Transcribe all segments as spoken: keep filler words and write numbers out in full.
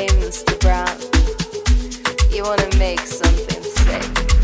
Hey, Mister Brown, you wanna make something sick?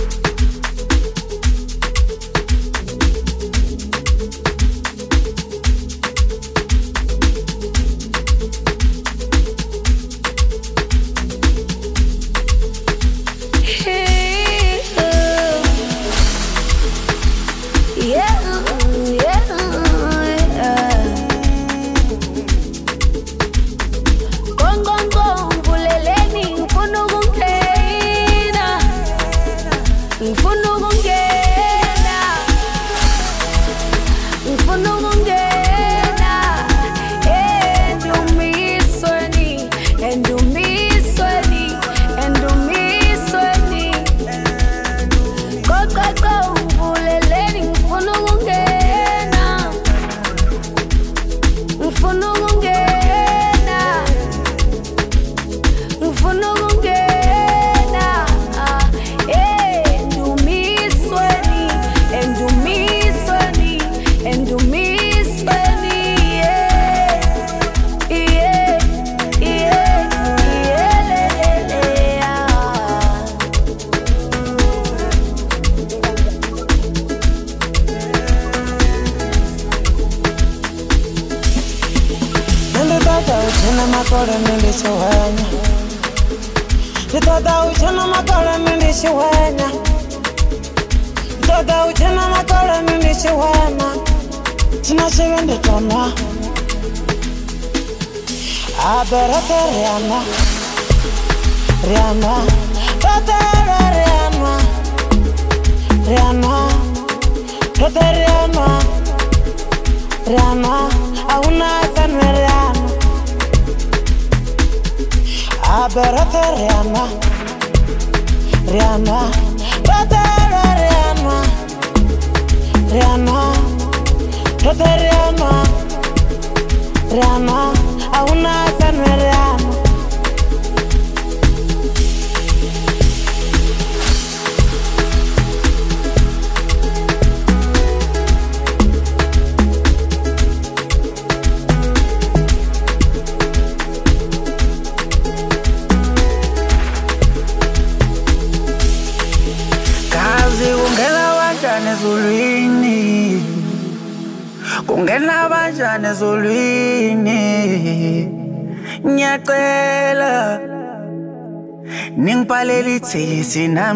Sinam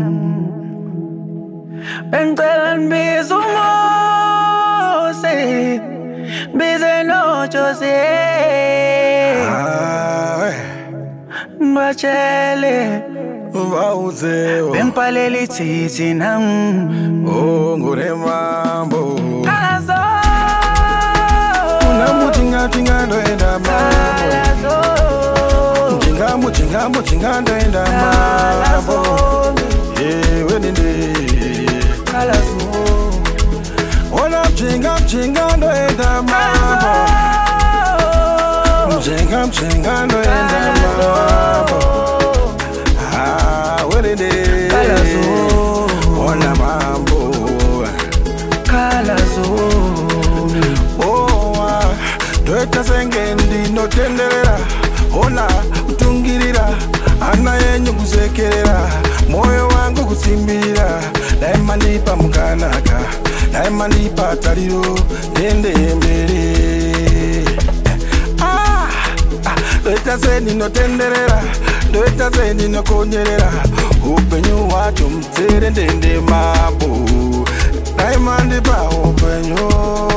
Bengtelan bizumose Bizeno chose Mbachele Vauzeo Bengpaleli sinam Oh ngure mambo Kalazo Unamutinga tinga ndo enda mambo Jingamu jingamu jinga ndo enda mambo Yeah weninde Kalazo Ona jinga jinga ndo enda mambo Jinga jinga ndo enda mambo Ah weninde Kalazo Ona mambo Kalazo Oh Dweta sengendi no tenderera Ona utungirira Ana yenyu kusekerera Moyo wangu kusimbira Daima nipa mukanaka Daima nipa tariro Nende mbere Ah Dweta sendi no tenderera Dweta sendi no konyerera Upenyu wacho mtsere ndende mabu Daima nipa upenyu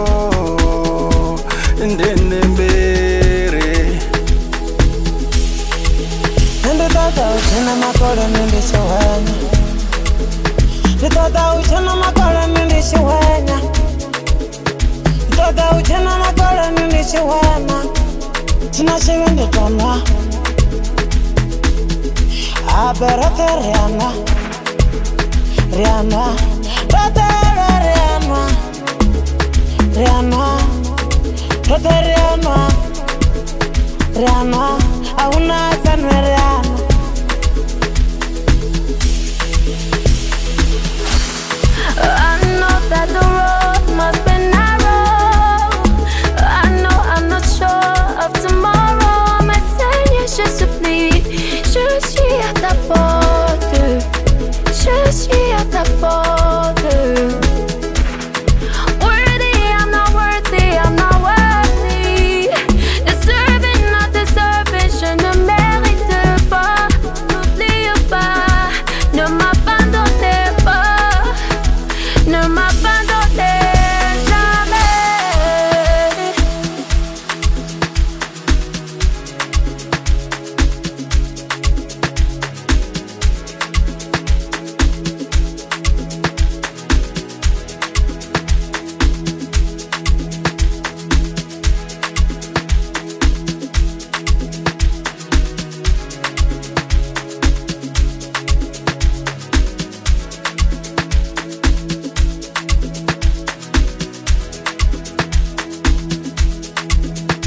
Ndende mbere Nende tata uchena makora nende shawanya Nende tata uchena makora nende shawanya Nende tata uchena makora nende shawanya Tina shewende tonwa Aberate Rihanna Rihanna Rotera Rihanna Rihanna Rotera Rihanna Rihanna Auna sanwe Rihanna I know that the road must be narrow I know I'm not sure of tomorrow My say it's just souvenir. Je suis à ta porte.